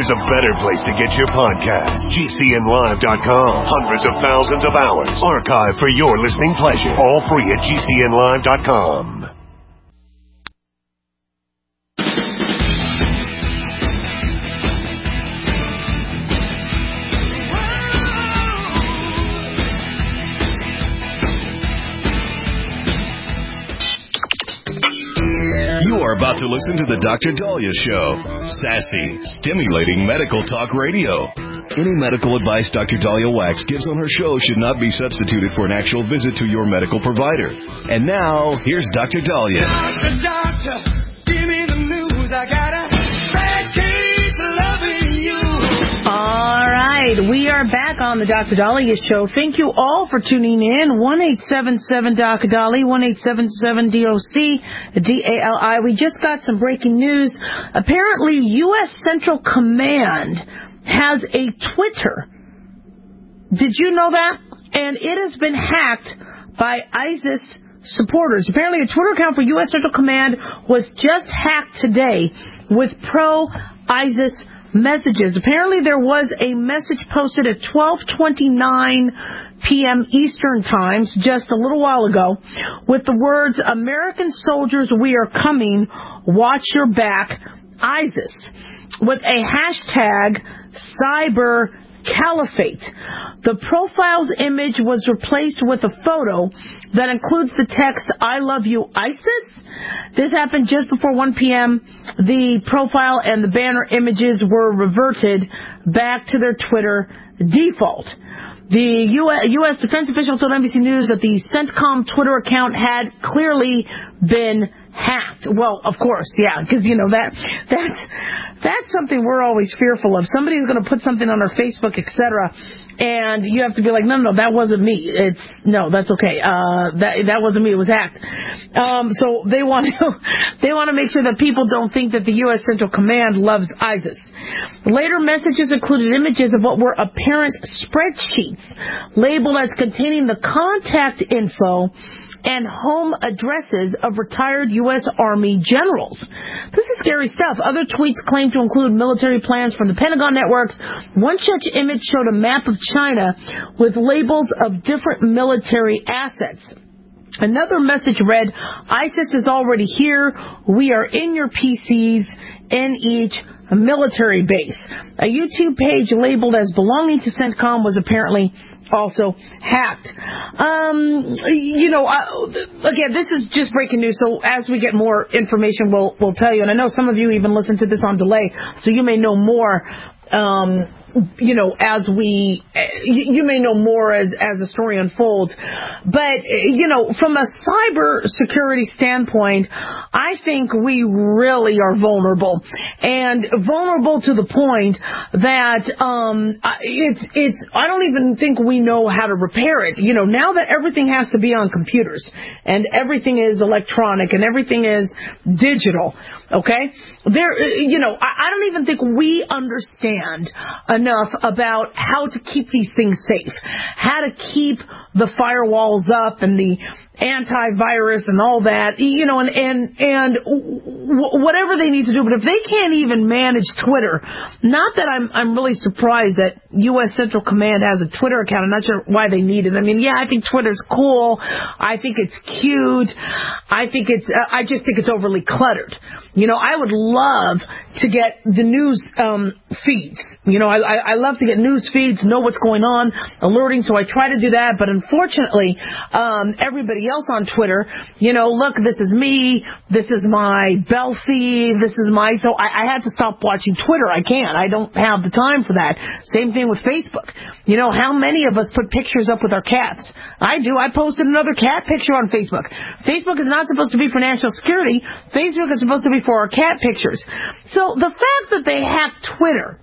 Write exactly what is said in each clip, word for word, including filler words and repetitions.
there's a better place to get your podcast. G C N live dot com. Hundreds of thousands of hours archived for your listening pleasure. All free at G C N live dot com. You are about to listen to the Doctor Daliah Show. Sassy, stimulating medical talk radio. Any medical advice Doctor Daliah Wax gives on her show should not be substituted for an actual visit to your medical provider. And now, here's Doctor Daliah. Doctor, doctor, give me the news. I got a bad case of loving you. All right, we are back on the Doctor Daliah Show. Thank you all for tuning in. one eight seven seven D O C D A L I, one eight seven seven D O C D A L I. We just got some breaking news. Apparently, U S Central Command has a Twitter. Did you know that? And it has been hacked by ISIS supporters. Apparently, a Twitter account for U S Central Command was just hacked today with pro-ISIS messages. Apparently, there was a message posted at twelve twenty-nine p.m. Eastern Time, just a little while ago, with the words, "American soldiers, we are coming. Watch your back, ISIS," with a hashtag cyber caliphate. The profile's image was replaced with a photo that includes the text, "I love you, ISIS." This happened just before one p.m. The profile and the banner images were reverted back to their Twitter default. The U S defense official told N B C News that the CENTCOM Twitter account had clearly been hacked. Well, of course, yeah, because, you know, that that's that's something we're always fearful of. Somebody's going to put something on our Facebook, et cetera, and you have to be like, no, no, no, that wasn't me. It's no, that's okay. Uh, that that wasn't me. It was hacked. Um, so they want to they want to make sure that people don't think that the U S Central Command loves ISIS. Later messages included images of what were apparent spreadsheets labeled as containing the contact info and home addresses of retired U S Army generals. This is scary stuff. Other tweets claim to include military plans from the Pentagon networks. One such image showed a map of China with labels of different military assets. Another message read, "ISIS is already here. We are in your P Cs in each military base." A YouTube page labeled as belonging to CENTCOM was apparently also hacked. Um, you know, uh, again, this is just breaking news, so as we get more information, we'll we'll tell you. And I know some of you even listen to this on delay, so you may know more. Um, you know, as we, you may know more as, as the story unfolds. But, you know, from a cyber security standpoint, I think we really are vulnerable. And vulnerable to the point that, um, it's, it's, I don't even think we know how to repair it. You know, now that everything has to be on computers and everything is electronic and everything is digital, okay? There, you know, I, I don't even think we understand enough about how to keep these things safe, how to keep the firewalls up and the antivirus and all that, you know, and and and w- whatever they need to do. But if they can't even manage Twitter, not that I'm I'm really surprised that U S Central Command has a Twitter account. I'm not sure why they need it. I mean, yeah, I think Twitter's cool. I think it's cute. I think it's uh, I just think it's overly cluttered. You know, I would love to get the news um, feeds. You know, I, I, I love to get news feeds, know what's going on, alerting. So I try to do that. But unfortunately, um, everybody else on Twitter, you know, look, this is me. This is my Bell feed. This is my. So I, I had to stop watching Twitter. I can't. I don't have the time for that. Same thing with Facebook. You know, how many of us put pictures up with our cats? I do. I posted another cat picture on Facebook. Facebook is not supposed to be for national security. Facebook is supposed to be for our cat pictures. So the fact that they hacked Twitter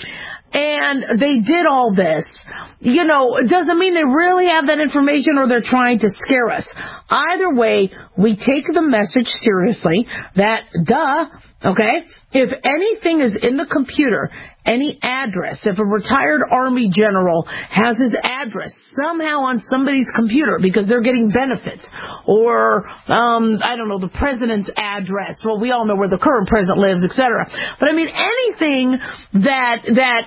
and they did all this, you know, it doesn't mean they really have that information or they're trying to scare us. Either way, we take the message seriously that, duh, okay, if anything is in the computer any address, if a retired Army general has his address somehow on somebody's computer because they're getting benefits, or, um, I don't know, the president's address. Well, we all know where the current president lives, et cetera. But I mean, anything that that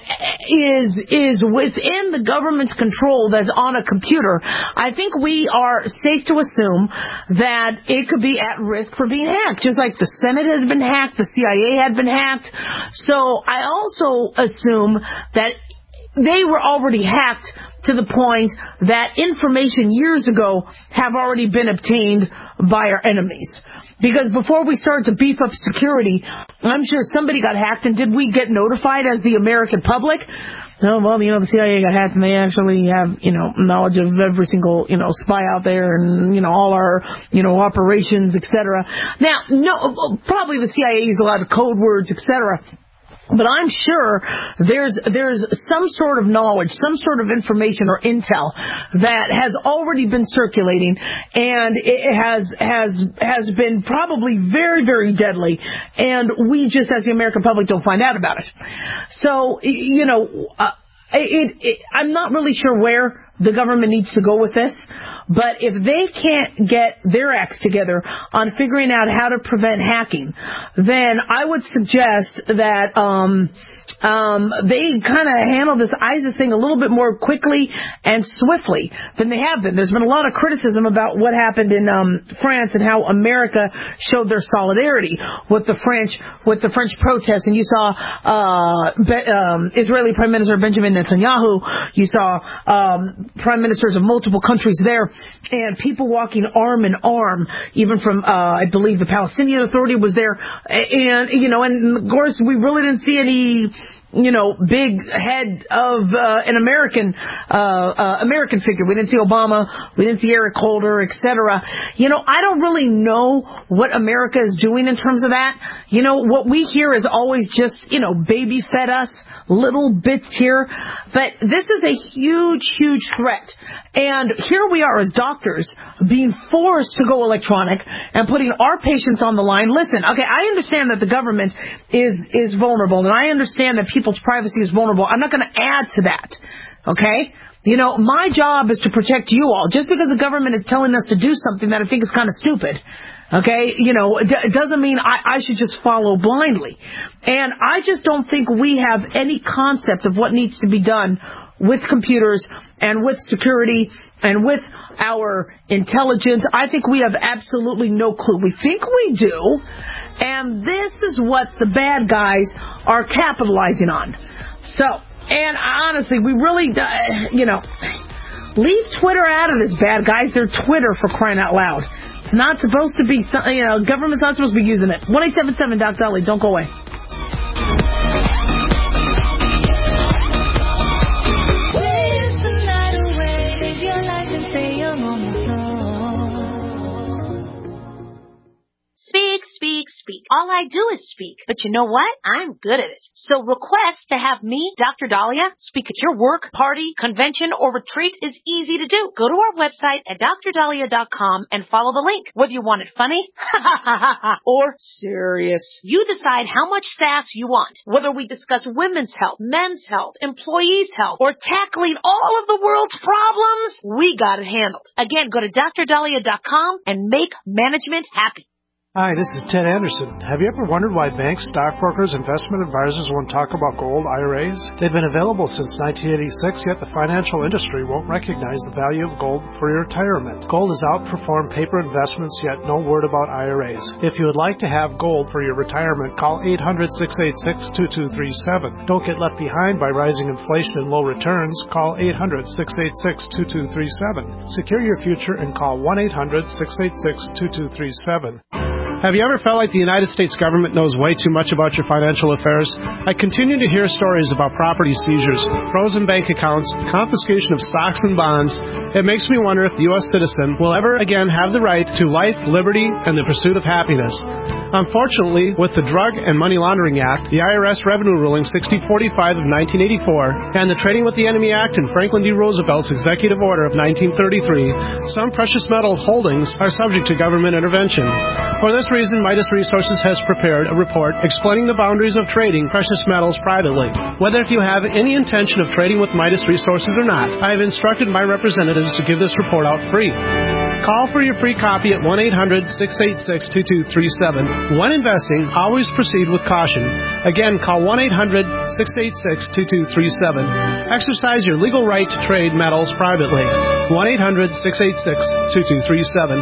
is is within the government's control that's on a computer, I think we are safe to assume that it could be at risk for being hacked, just like the Senate has been hacked, the C I A had been hacked. So I also assume that they were already hacked to the point that information years ago have already been obtained by our enemies. Because before we started to beef up security, I'm sure somebody got hacked, and did we get notified as the American public? Oh, well, you know, the C I A got hacked, and they actually have, you know, knowledge of every single, you know, spy out there and, you know, all our, you know, operations, et cetera. Now, no, probably the C I A used a lot of code words, et cetera. But I'm sure there's there's some sort of knowledge, some sort of information or intel that has already been circulating, and it has has has been probably very, very deadly, and we just, as the American public, don't find out about it. So, you know, uh, it, it, I'm not really sure where the government needs to go with this, but if they can't get their acts together on figuring out how to prevent hacking, then I would suggest that um, um, they kind of handle this ISIS thing a little bit more quickly and swiftly than they have been. There's been a lot of criticism about what happened in um, France and how America showed their solidarity with the French with the French protests, and you saw uh, Be- um, Israeli Prime Minister Benjamin Netanyahu. You saw um, prime ministers of multiple countries there, and people walking arm in arm, even from, uh, I believe the Palestinian Authority was there, and, you know, and of course we really didn't see any, you know, big head of uh, an American uh, uh, American figure. We didn't see Obama. We didn't see Eric Holder, et cetera. You know, I don't really know what America is doing in terms of that. You know, what we hear is always just, you know, baby fed us little bits here. But this is a huge, huge threat. And here we are as doctors being forced to go electronic and putting our patients on the line. Listen, okay, I understand that the government is, is vulnerable, and I understand that people's privacy is vulnerable. I'm not going to add to that, okay? You know, my job is to protect you all. Just because the government is telling us to do something that I think is kind of stupid, okay, you know, it d- doesn't mean I, I should just follow blindly. And I just don't think we have any concept of what needs to be done with computers and with security and with our intelligence. I think we have absolutely no clue. We think we do, and this is what the bad guys are capitalizing on. So, and honestly, we really, uh, you know, leave Twitter out of this, bad guys. They're Twitter, for crying out loud. It's not supposed to be, you know, government's not supposed to be using it. one eight seven seven Doc Dolly, don't go away. Speak, speak, speak. All I do is speak. But you know what? I'm good at it. So request to have me, Doctor Dahlia, speak at your work, party, convention, or retreat is easy to do. Go to our website at dr dahlia dot com and follow the link. Whether you want it funny or serious, you decide how much sass you want. Whether we discuss women's health, men's health, employees' health, or tackling all of the world's problems, we got it handled. Again, go to dr dahlia dot com and make management happy. Hi, this is Ted Anderson. Have you ever wondered why banks, stockbrokers, investment advisors won't talk about gold I R As? They've been available since nineteen eighty-six, yet the financial industry won't recognize the value of gold for your retirement. Gold has outperformed paper investments, yet no word about I R As. If you would like to have gold for your retirement, call eight hundred, six eight six, two two three seven. Don't get left behind by rising inflation and low returns. Call eight hundred, six eight six, two two three seven. Secure your future and call one eight hundred, six eight six, two two three seven. Have you ever felt like the United States government knows way too much about your financial affairs? I continue to hear stories about property seizures, frozen bank accounts, confiscation of stocks and bonds. It makes me wonder if the U S citizen will ever again have the right to life, liberty, and the pursuit of happiness. Unfortunately, with the Drug and Money Laundering Act, the I R S Revenue Ruling sixty forty-five of nineteen eighty-four, and the Trading with the Enemy Act and Franklin D. Roosevelt's Executive Order of nineteen thirty-three, some precious metal holdings are subject to government intervention. For this reason, Midas Resources has prepared a report explaining the boundaries of trading precious metals privately. Whether if you have any intention of trading with Midas Resources or not, I have instructed my representatives to give this report out free. Call for your free copy at one eight hundred, six eight six, two two three seven. When investing, always proceed with caution. Again, call one eight hundred, six eight six, two two three seven. Exercise your legal right to trade metals privately. one eight hundred, six eight six, two two three seven.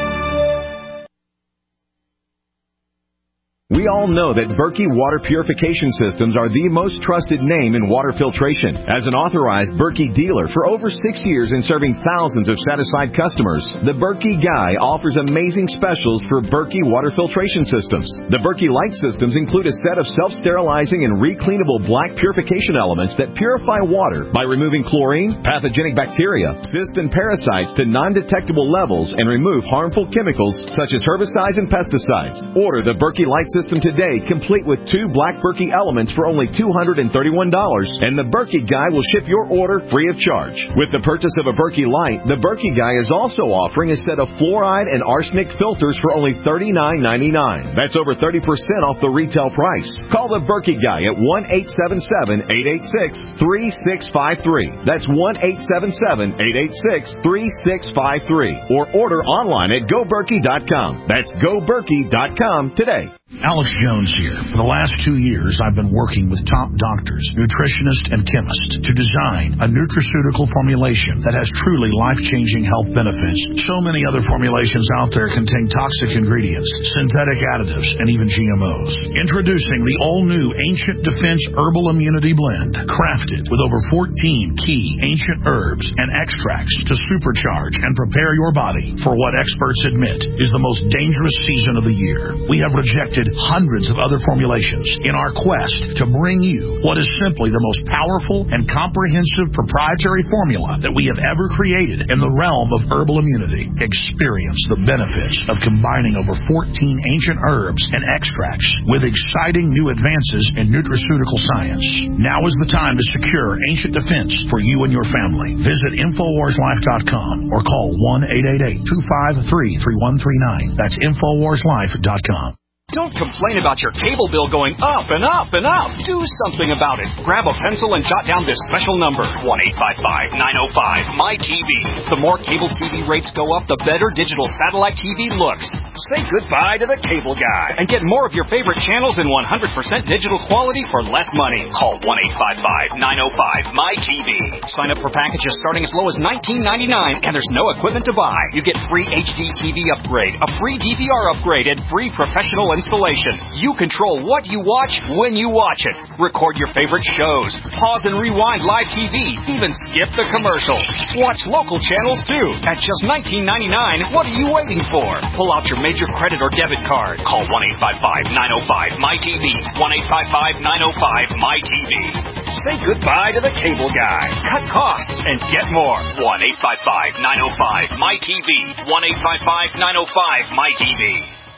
We all know that Berkey Water Purification Systems are the most trusted name in water filtration. As an authorized Berkey dealer for over six years and serving thousands of satisfied customers, the Berkey Guy offers amazing specials for Berkey Water Filtration Systems. The Berkey Light Systems include a set of self-sterilizing and recleanable black purification elements that purify water by removing chlorine, pathogenic bacteria, cysts, and parasites to non-detectable levels and remove harmful chemicals such as herbicides and pesticides. Order the Berkey Light System today, complete with two black Berkey elements for only two hundred thirty-one dollars, and the Berkey Guy will ship your order free of charge. With the purchase of a Berkey Light, the Berkey Guy is also offering a set of fluoride and arsenic filters for only thirty-nine ninety-nine. That's over thirty percent off the retail price. Call the Berkey Guy at one eight seven seven, eight eight six, three six five three. That's one eight seven seven, eight eight six, three six five three. Or order online at go berkey dot com. That's go berkey dot com today. Alex Jones here. For the last two years, I've been working with top doctors, nutritionists, and chemists to design a nutraceutical formulation that has truly life-changing health benefits. So many other formulations out there contain toxic ingredients, synthetic additives, and even G M Os. Introducing the all-new Ancient Defense Herbal Immunity Blend, crafted with over fourteen key ancient herbs and extracts to supercharge and prepare your body for what experts admit is the most dangerous season of the year. We have rejected hundreds of other formulations in our quest to bring you what is simply the most powerful and comprehensive proprietary formula that we have ever created in the realm of herbal immunity. Experience the benefits of combining over fourteen ancient herbs and extracts with exciting new advances in nutraceutical science. Now is the time to secure Ancient Defense for you and your family. Visit infowars life dot com or call one eight eight eight, two five three, three one three nine. That's infowars life dot com. Don't complain about your cable bill going up and up and up. Do something about it. Grab a pencil and jot down this special number, one eight five five, nine oh five, M Y T V. The more cable T V rates go up, the better digital satellite T V looks. Say goodbye to the cable guy and get more of your favorite channels in one hundred percent digital quality for less money. Call one eight five five, nine oh five, M Y T V. Sign up for packages starting as low as nineteen ninety-nine, and there's no equipment to buy. You get free H D T V upgrade, a free D V R upgrade, and free professional installation. You control what you watch when you watch it. Record your favorite shows. Pause and rewind live T V. Even skip the commercials. Watch local channels too. At just nineteen ninety-nine, what are you waiting for? Pull out your major credit or debit card. Call one eight five five, nine oh five, M Y T V. one eight five five, nine oh five, M Y T V. Say goodbye to the cable guy. Cut costs and get more. one eight five five, nine oh five, M Y T V. one eight five five, nine oh five, M Y T V.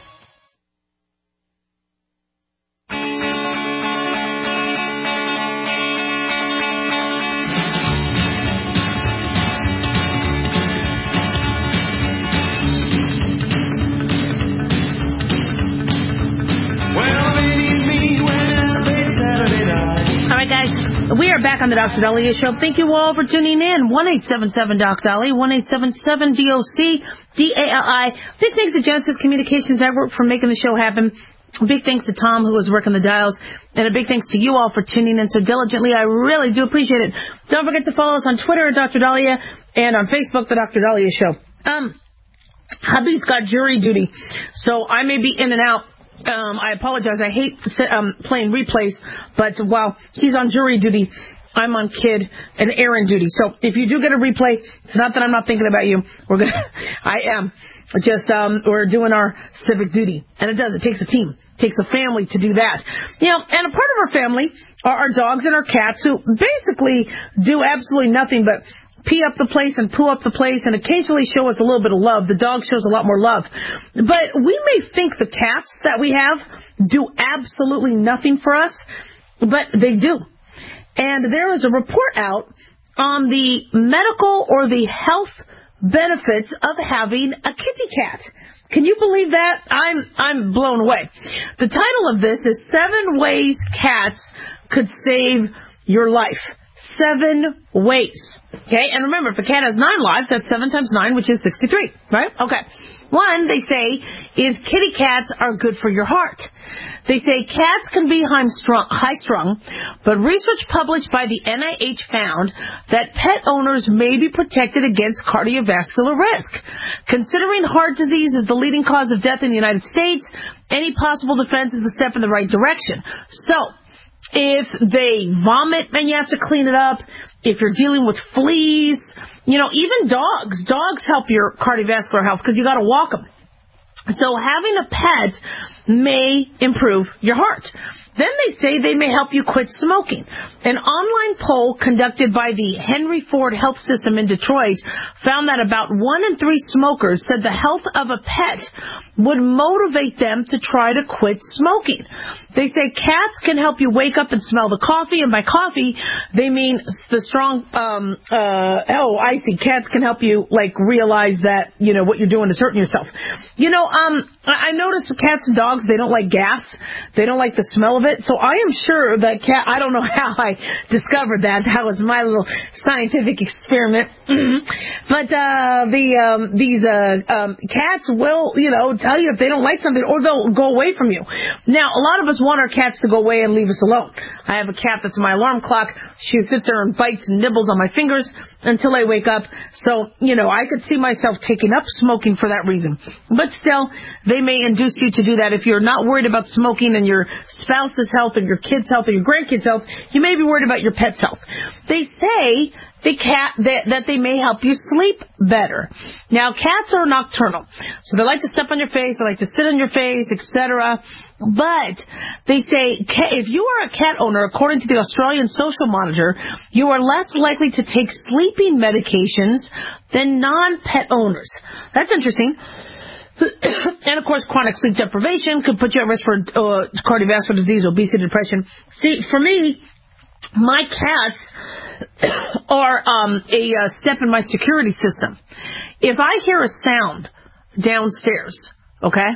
All right, guys, we are back on the Doctor Dahlia Show. Thank you all for tuning in. one eight seven seven, D O C Dolly, one eight seven seven, D O C, D A L I. Big thanks to Genesis Communications Network for making the show happen. Big thanks to Tom, who was working the dials. And a big thanks to you all for tuning in so diligently. I really do appreciate it. Don't forget to follow us on Twitter at Doctor Dahlia and on Facebook, the Doctor Dahlia Show. Um, hubby's got jury duty, so I may be in and out. Um, I apologize. I hate um, playing replays, but while he's on jury duty, I'm on kid and errand duty. So if you do get a replay, it's not that I'm not thinking about you. We're gonna, I am just um, we're doing our civic duty, and it does. It takes a team. It takes a family to do that. You know, and a part of our family are our dogs and our cats, who basically do absolutely nothing but pee up the place and poo up the place and occasionally show us a little bit of love. The dog shows a lot more love. But we may think the cats that we have do absolutely nothing for us, but they do. And there is a report out on the medical or the health benefits of having a kitty cat. Can you believe that? I'm I'm blown away. The title of this is Seven Ways Cats Could Save Your Life. Seven ways. Okay, and remember, if a cat has nine lives, that's seven times nine, which is sixty-three, right? Okay. One, they say, is kitty cats are good for your heart. They say cats can be high-strung, but research published by the N I H found that pet owners may be protected against cardiovascular risk. Considering heart disease is the leading cause of death in the United States, any possible defense is a step in the right direction. So, if they vomit and you have to clean it up, if you're dealing with fleas, you know, even dogs. Dogs help your cardiovascular health because you got to walk them. So having a pet may improve your heart. Then they say they may help you quit smoking. An online poll conducted by the Henry Ford Health System in Detroit found that about one in three smokers said the health of a pet would motivate them to try to quit smoking. They say cats can help you wake up and smell the coffee, and by coffee, they mean the strong, um, uh, oh, I see, cats can help you, like, realize that, you know, what you're doing is hurting yourself. You know, um, I noticed cats and dogs, they don't like gas. They don't like the smell of it. So I am sure that cat, I don't know how I discovered that. That was my little scientific experiment. But, uh, the, um, these, uh, um, cats will, you know, tell you if they don't like something, or they'll go away from you. Now, a lot of us want our cats to go away and leave us alone. I have a cat that's my alarm clock. She sits there and bites and nibbles on my fingers until I wake up. So, you know, I could see myself taking up smoking for that reason. But still, they may induce you to do that. If you're not worried about smoking and your spouse's health or your kids' health or your grandkids' health, you may be worried about your pet's health. They say the cat that, that they may help you sleep better. Now, cats are nocturnal, so they like to step on your face, they like to sit on your face, et cetera. But they say if you are a cat owner, according to the Australian Social Monitor, you are less likely to take sleeping medications than non-pet owners. That's interesting. And, of course, chronic sleep deprivation could put you at risk for uh, cardiovascular disease, obesity, depression. See, for me, my cats are um, a uh, step in my security system. If I hear a sound downstairs, okay,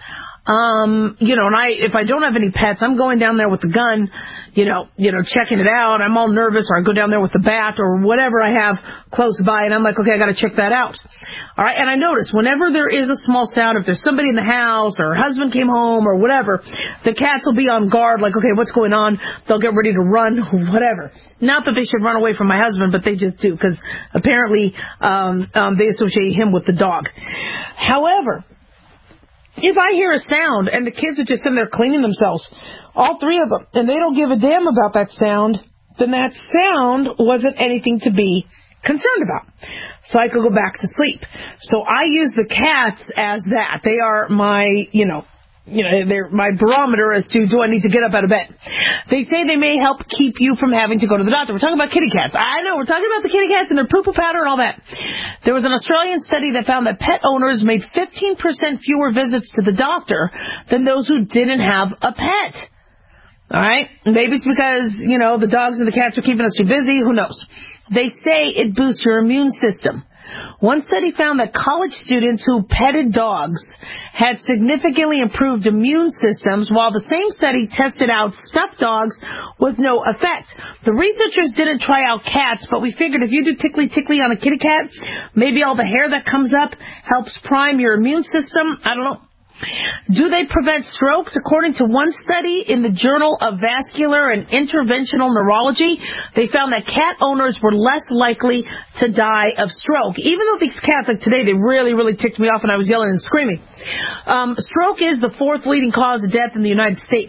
um, you know, and I if I don't have any pets, I'm going down there with the gun, you know, you know, checking it out. I'm all nervous, or I go down there with the bat or whatever I have close by, and I'm like, okay, I got to check that out. All right, and I notice whenever there is a small sound, if there's somebody in the house or her husband came home or whatever, the cats will be on guard, like, okay, what's going on? They'll get ready to run, whatever. Not that they should run away from my husband, but they just do, because apparently um, um, they associate him with the dog. However, if I hear a sound and the kids are just sitting there cleaning themselves, all three of them, and they don't give a damn about that sound, then that sound wasn't anything to be concerned about. So I could go back to sleep. So I use the cats as that. They are my, you know, you know, they're my barometer as to do I need to get up out of bed. They say they may help keep you from having to go to the doctor. We're talking about kitty cats. I know, we're talking about the kitty cats and their poo-poo powder and all that. There was an Australian study that found that pet owners made fifteen percent fewer visits to the doctor than those who didn't have a pet. All right? Maybe it's because, you know, the dogs and the cats are keeping us too busy. Who knows? They say it boosts your immune system. One study found that college students who petted dogs had significantly improved immune systems, while the same study tested out stuffed dogs with no effect. The researchers didn't try out cats, but we figured if you do tickly tickly on a kitty cat, maybe all the hair that comes up helps prime your immune system. I don't know. Do they prevent strokes? According to one study in the Journal of Vascular and Interventional Neurology, they found that cat owners were less likely to die of stroke. Even though these cats, like today, they really, really ticked me off and I was yelling and screaming. Um, stroke is the fourth leading cause of death in the United States.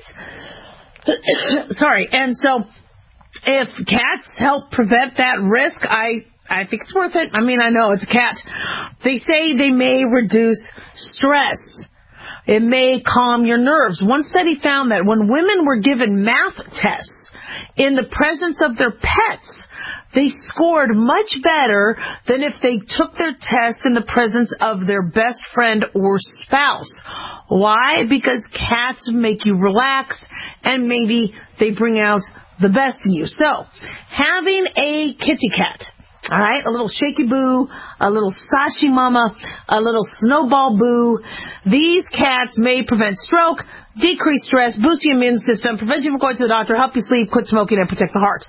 Sorry. And so if cats help prevent that risk, I... I think it's worth it. I mean, I know it's a cat. They say they may reduce stress. It may calm your nerves. One study found that when women were given math tests in the presence of their pets, they scored much better than if they took their test in the presence of their best friend or spouse. Why? Because cats make you relax, and maybe they bring out the best in you. So, having a kitty cat, all right, a little shaky boo, a little sashi mama, a little snowball boo. These cats may prevent stroke, decrease stress, boost your immune system, prevent you from going to the doctor, help you sleep, quit smoking, and protect the heart.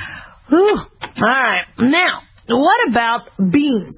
Whew. All right. Now, what about beans?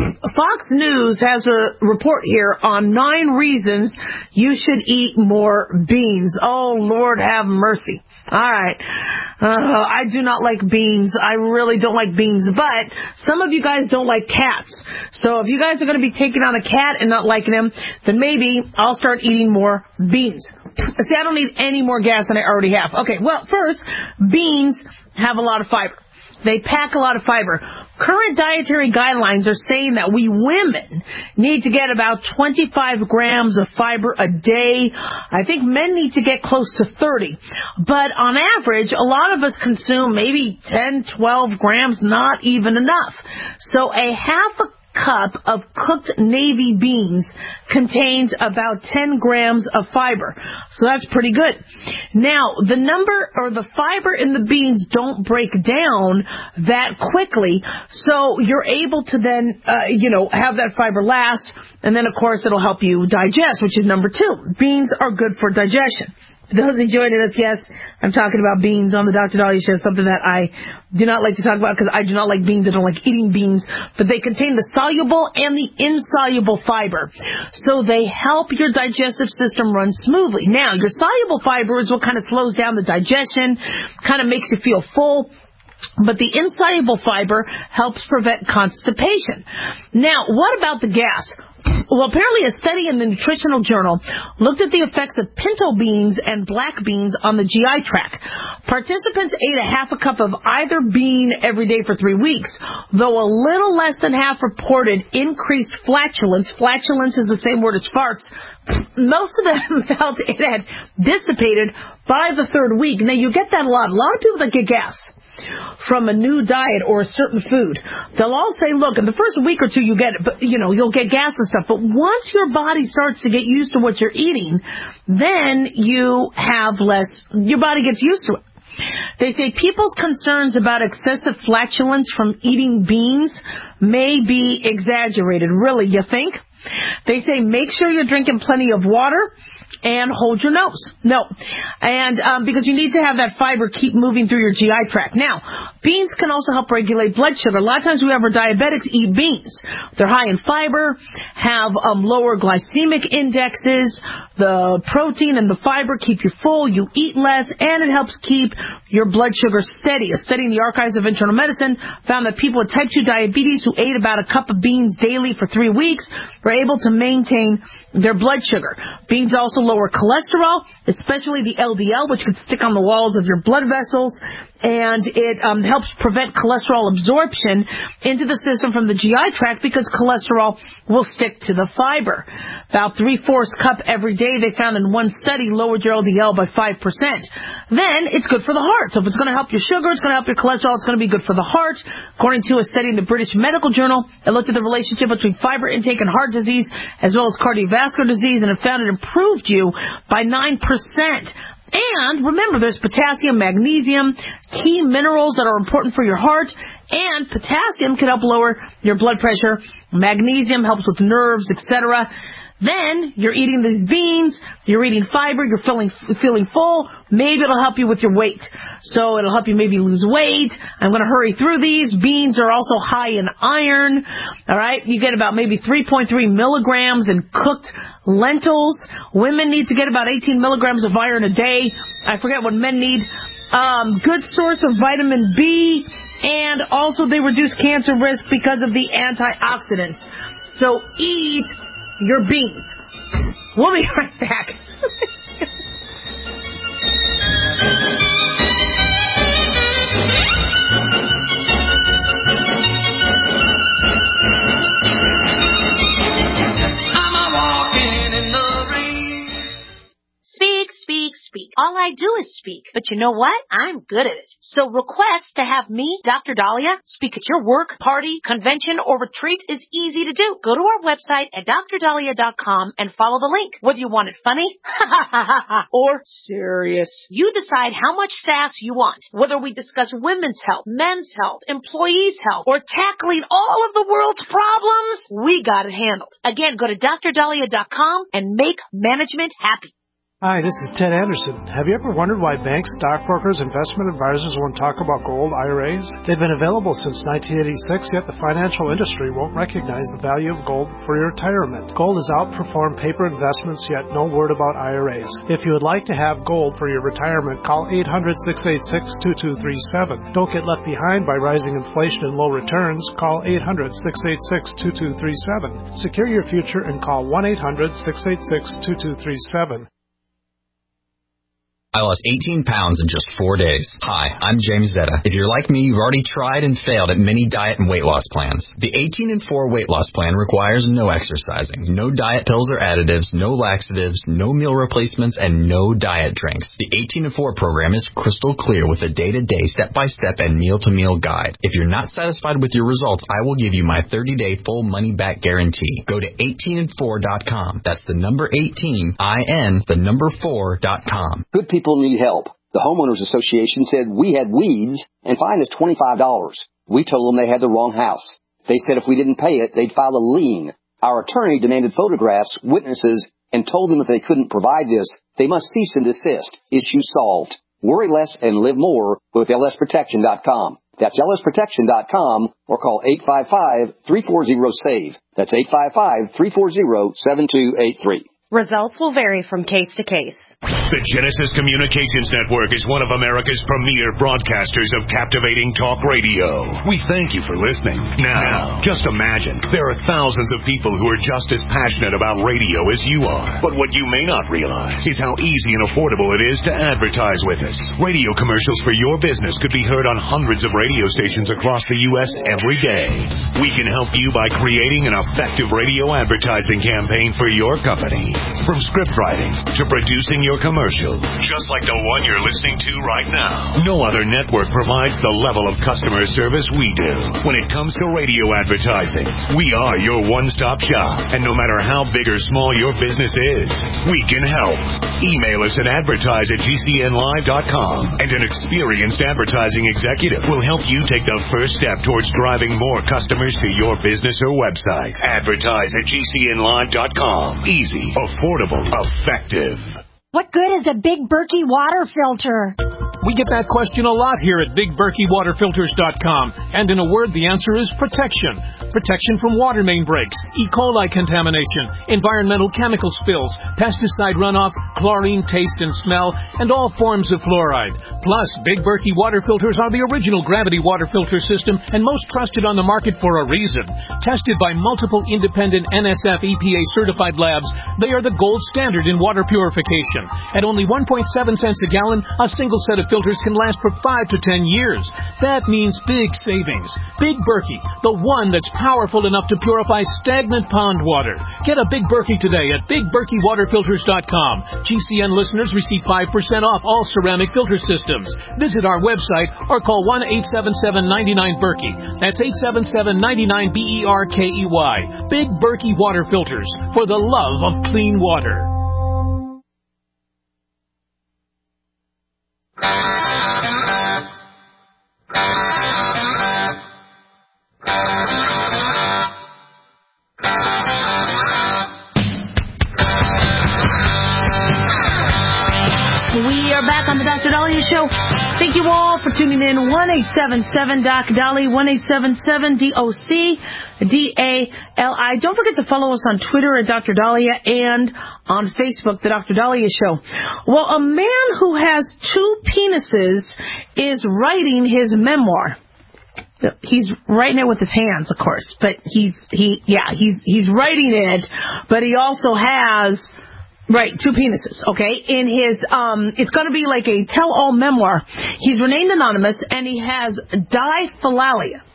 Fox News has a report here on nine reasons you should eat more beans. Oh, Lord have mercy. All right. Uh, I do not like beans. I really don't like beans. But some of you guys don't like cats. So if you guys are going to be taking on a cat and not liking him, then maybe I'll start eating more beans. See, I don't need any more gas than I already have. Okay, well, first, beans have a lot of fiber. They pack a lot of fiber. Current dietary guidelines are saying that we women need to get about twenty-five grams of fiber a day. I think men need to get close to thirty. But on average, a lot of us consume maybe ten, twelve grams, not even enough. So a half a cup of cooked navy beans contains about ten grams of fiber. So that's pretty good. Now, the number or the fiber in the beans don't break down that quickly, so you're able to then, uh, you know, have that fiber last, and then, of course, it'll help you digest, which is number two. Beans are good for digestion. Those enjoying us, yes, I'm talking about beans on the Doctor Dahlia Show, something that I do not like to talk about because I do not like beans. I don't like eating beans. But they contain the soluble and the insoluble fiber. So they help your digestive system run smoothly. Now, your soluble fiber is what kind of slows down the digestion, kind of makes you feel full. But the insoluble fiber helps prevent constipation. Now, what about the gas? Well, apparently a study in the Nutritional Journal looked at the effects of pinto beans and black beans on the G I tract. Participants ate a half a cup of either bean every day for three weeks, though a little less than half reported increased flatulence. Flatulence is the same word as farts. Most of them felt it had dissipated by the third week. Now, you get that a lot. A lot of people that get gas from a new diet or a certain food, they'll all say, look, in the first week or two you get it, but you know, you'll get gas and stuff. But once your body starts to get used to what you're eating, then you have less, your body gets used to it. They say people's concerns about excessive flatulence from eating beans may be exaggerated. Really, you think? They say make sure you're drinking plenty of water and hold your nose. No. And um, because you need to have that fiber keep moving through your G I tract. Now, beans can also help regulate blood sugar. A lot of times we have our diabetics eat beans. They're high in fiber, have um, lower glycemic indexes. The protein and the fiber keep you full. You eat less, and it helps keep your blood sugar steady. A study in the Archives of Internal Medicine found that people with type two diabetes who ate about a cup of beans daily for three weeks were able to maintain their blood sugar. Beans also lower cholesterol, especially the L D L, which can stick on the walls of your blood vessels, and it um, helps prevent cholesterol absorption into the system from the G I tract because cholesterol will stick to the fiber. About three-fourths cup every day, they found in one study, lowered your L D L by five percent. Then it's good for the heart. So if it's going to help your sugar, it's going to help your cholesterol, it's going to be good for the heart. According to a study in the British Medical Journal, it looked at the relationship between fiber intake and heart disease, as well as cardiovascular disease, and it found it improved you by nine percent. And remember, there's potassium, magnesium, key minerals that are important for your heart, and potassium can help lower your blood pressure. Magnesium helps with nerves, et cetera. Then you're eating these beans, you're eating fiber, you're feeling feeling full. Maybe it'll help you with your weight. So it'll help you maybe lose weight. I'm going to hurry through these. Beans are also high in iron. All right, you get about maybe three point three milligrams in cooked lentils. Women need to get about eighteen milligrams of iron a day. I forget what men need. Um, good source of vitamin B, and also they reduce cancer risk because of the antioxidants. So eat your beans. We'll be right back. Speak, speak, speak. All All I do is speak. But you know what? I'm good at it. So request to have me, Doctor Dahlia, speak at your work, party, convention, or retreat is easy to do. Go to our website at dr dahlia dot com and follow the link. Whether you want it funny or serious, you decide how much sass you want. Whether we discuss women's health, men's health, employees' health, or tackling all of the world's problems, we got it handled. Again, go to dr dahlia dot com and make management happy. Hi, this is Ted Anderson. Have you ever wondered why banks, stockbrokers, investment advisors won't talk about gold I R As? They've been available since nineteen eighty-six, yet the financial industry won't recognize the value of gold for your retirement. Gold has outperformed paper investments, yet no word about I R As. If you would like to have gold for your retirement, call eight hundred, six eight six, two two three seven. Don't get left behind by rising inflation and low returns. Call eight hundred, six eight six, two two three seven. Secure your future and call one eight hundred, six eight six, two two three seven. I lost eighteen pounds in just four days. Hi, I'm James Zeta. If you're like me, you've already tried and failed at many diet and weight loss plans. The eighteen and four weight loss plan requires no exercising, no diet pills or additives, no laxatives, no meal replacements, and no diet drinks. The eighteen and four program is crystal clear with a day-to-day, step-by-step, and meal-to-meal guide. If you're not satisfied with your results, I will give you my thirty-day full money-back guarantee. Go to eighteen and four dot com. That's the number eighteen, I N, the number four dot com. Good people need help. The Homeowners Association said we had weeds and fined us twenty-five dollars. We told them they had the wrong house. They said if we didn't pay it, they'd file a lien. Our attorney demanded photographs, witnesses, and told them if they couldn't provide this, they must cease and desist. Issue solved. Worry less and live more with L S protection dot com. That's L S protection dot com or call eight five five, three four zero, S A V E. That's eight five five, three four zero, seven two eight three. Results will vary from case to case. The Genesis Communications Network is one of America's premier broadcasters of captivating talk radio. We thank you for listening. Now, just imagine, there are thousands of people who are just as passionate about radio as you are. But what you may not realize is how easy and affordable it is to advertise with us. Radio commercials for your business could be heard on hundreds of radio stations across the U S every day. We can help you by creating an effective radio advertising campaign for your company. From script writing to producing your commercial, just like the one you're listening to right now. No other network provides the level of customer service we do. When it comes to radio advertising, we are your one-stop shop. And no matter how big or small your business is, we can help. Email us at advertise at G C N live dot com, and an experienced advertising executive will help you take the first step towards driving more customers to your business or website. Advertise at G C N live dot com. Easy, affordable, effective. What good is a Big Berkey water filter? We get that question a lot here at big berkey water filters dot com. And in a word, the answer is protection. Protection from water main breaks, E. coli contamination, environmental chemical spills, pesticide runoff, chlorine taste and smell, and all forms of fluoride. Plus, Big Berkey water filters are the original gravity water filter system and most trusted on the market for a reason. Tested by multiple independent N S F E P A certified labs, they are the gold standard in water purification. At only one point seven cents a gallon, a single set of filters can last for five to ten years. That means big savings. Big Berkey, the one that's powerful enough to purify stagnant pond water. Get a Big Berkey today at big berkey water filters dot com. G C N listeners receive five percent off all ceramic filter systems. Visit our website or call one eight seven seven, nine nine, Berkey. That's eight seven seven, nine nine, B E R K E Y. Big Berkey water filters, for the love of clean water. We are back on the Doctor Dahlia Show. Thank you all for tuning in. one eight seven seven, D O C, Dahlia, one eight seven seven, D O C, D A L I. Don't forget to follow us on Twitter at Doctor Dahlia and on Facebook, The Doctor Dahlia Show. Well, a man who has two penises is writing his memoir. He's writing it with his hands, of course, but he's, he, yeah, he's, he's writing it, but he also has, right, two penises, okay? In his, um, it's going to be like a tell-all memoir. He's remained anonymous, and he has diphalalia.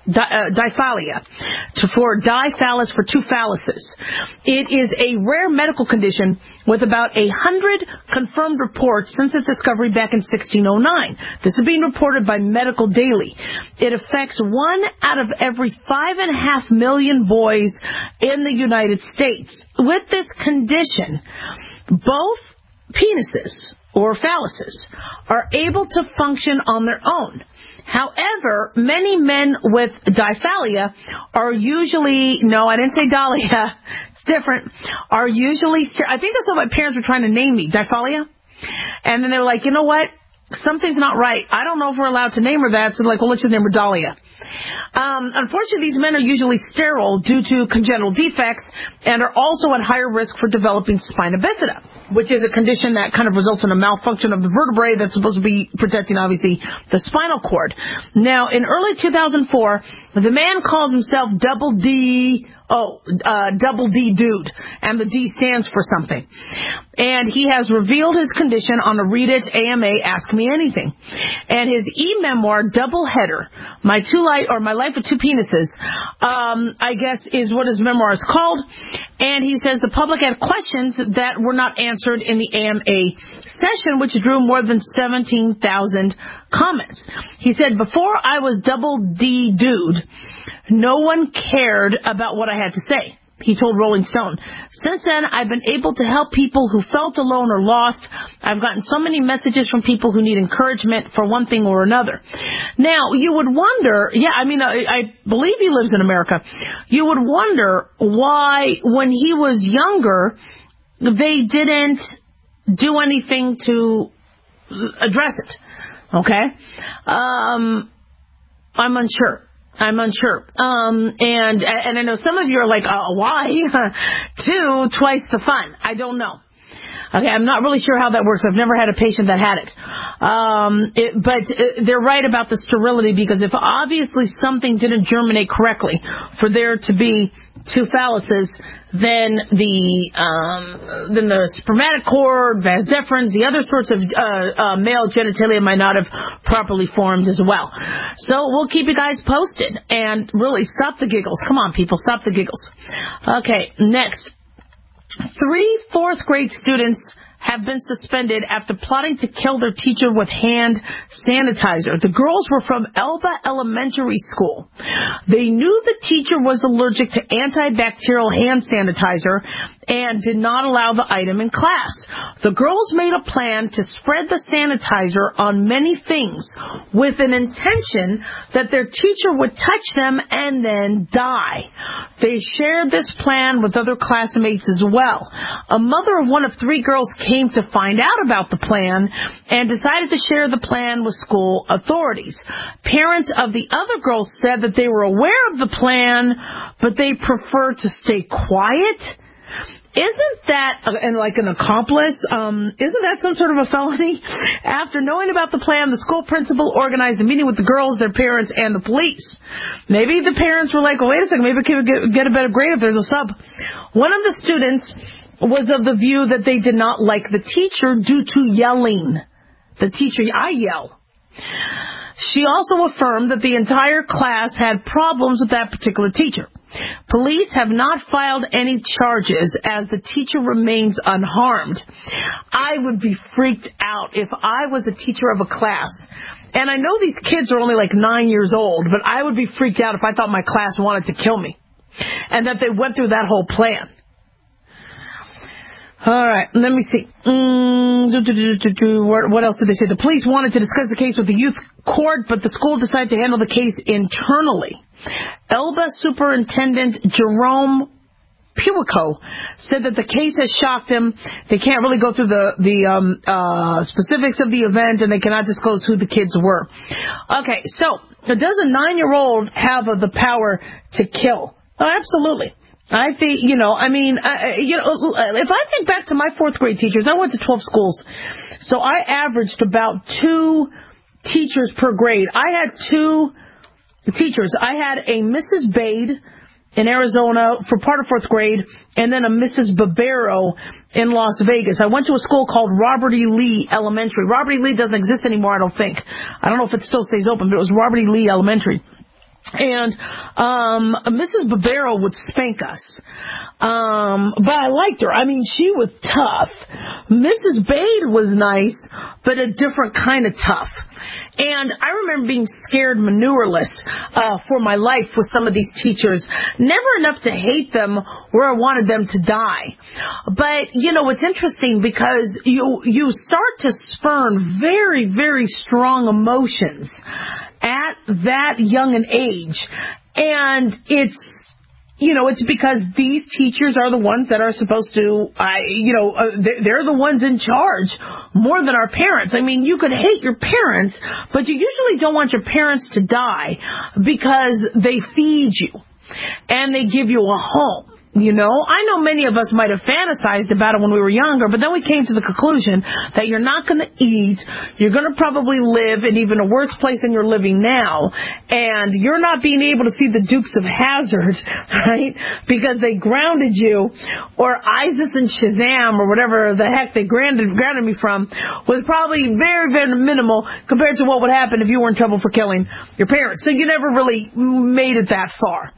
Di, uh, diphallia, to, for diphallus for two phalluses. It is a rare medical condition with about a hundred confirmed reports since its discovery back in sixteen oh nine. This is being reported by Medical Daily. It affects one out of every five and a half million boys in the United States. With this condition, both penises or phalluses are able to function on their own. However, many men with diphallia are usually, no, I didn't say dahlia, it's different, are usually, I think that's what my parents were trying to name me, diphallia. And then they're like, you know what? Something's not right. I don't know if we're allowed to name her that. So they're like, well, let's just name her Dahlia. Um, unfortunately, these men are usually sterile due to congenital defects and are also at higher risk for developing spina bifida, which is a condition that kind of results in a malfunction of the vertebrae that's supposed to be protecting, obviously, the spinal cord. Now, in early two thousand four, the man calls himself Double D... Oh, uh, Double D Dude, and the D stands for something. And he has revealed his condition on the Read It A M A Ask Me Anything. And his e-memoir, Double Header, My Two Life, or My Life with Two Penises, um, I guess is what his memoir is called. And he says the public had questions that were not answered in the A M A session, which drew more than seventeen thousand comments. He said, before I was Double D Dude, no one cared about what I had to say, he told Rolling Stone. Since then, I've been able to help people who felt alone or lost. I've gotten so many messages from people who need encouragement for one thing or another. Now, you would wonder, yeah, I mean, I, I believe he lives in America. You would wonder why, when he was younger, they didn't do anything to address it. Okay? Um, I'm unsure. I'm unsure. Um, and, and I know some of you are like, oh, why? Two, twice the fun. I don't know. Okay, I'm not really sure how that works. I've never had a patient that had it. Um, it but uh, they're right about the sterility, because if obviously something didn't germinate correctly for there to be two phalluses, then the um, then the spermatic cord, vas deferens, the other sorts of uh, uh, male genitalia might not have properly formed as well. So we'll keep you guys posted. And really, stop the giggles. Come on, people, stop the giggles. Okay, next. Three fourth grade students have been suspended after plotting to kill their teacher with hand sanitizer. The girls were from Elba Elementary School. They knew the teacher was allergic to antibacterial hand sanitizer and did not allow the item in class. The girls made a plan to spread the sanitizer on many things with an intention that their teacher would touch them and then die. They shared this plan with other classmates as well. A mother of one of three girls came to find out about the plan and decided to share the plan with school authorities. Parents of the other girls said that they were aware of the plan, but they preferred to stay quiet. Isn't that, and like an accomplice, um, isn't that some sort of a felony? After knowing about the plan, the school principal organized a meeting with the girls, their parents, and the police. Maybe the parents were like, well, wait a second, maybe we could get a better grade if there's a sub. One of the students was of the view that they did not like the teacher due to yelling. The teacher, I yell. She also affirmed that the entire class had problems with that particular teacher. Police have not filed any charges as the teacher remains unharmed. I would be freaked out if I was a teacher of a class. And I know these kids are only like nine years old, but I would be freaked out if I thought my class wanted to kill me and that they went through that whole plan. All right, let me see. Mm, do, do, do, do, do. What, what else did they say? The police wanted to discuss the case with the youth court, but the school decided to handle the case internally. Elba Superintendent Jerome Puico said that the case has shocked him. They can't really go through the, the um, uh, specifics of the event, and they cannot disclose who the kids were. Okay, so does a nine-year-old have uh, the power to kill? Oh, absolutely. I think, you know, I mean, uh, you know, if I think back to my fourth grade teachers, I went to twelve schools, so I averaged about two teachers per grade. I had two teachers. I had a Missus Bade in Arizona for part of fourth grade, and then a Missus Barbero in Las Vegas. I went to a school called Robert E. Lee Elementary. Robert E. Lee doesn't exist anymore, I don't think. I don't know if it still stays open, but it was Robert E. Lee Elementary. And um Missus Barbero would spank us. Um, but I liked her. I mean, she was tough. Missus Bade was nice, but a different kind of tough. And I remember being scared manureless uh, for my life with some of these teachers. Never enough to hate them where I wanted them to die. But, you know, it's interesting because you you start to spurn very, very strong emotions at that young an age. And it's, you know, it's because these teachers are the ones that are supposed to, I, you know, uh, they're, they're the ones in charge more than our parents. I mean, you could hate your parents, but you usually don't want your parents to die because they feed you and they give you a home. You know, I know many of us might have fantasized about it when we were younger, but then we came to the conclusion that you're not going to eat, you're going to probably live in even a worse place than you're living now, and you're not being able to see the Dukes of Hazzard, right, because they grounded you, or Isis and Shazam, or whatever the heck they grounded, grounded me from, was probably very, very minimal compared to what would happen if you were in trouble for killing your parents. So you never really made it that far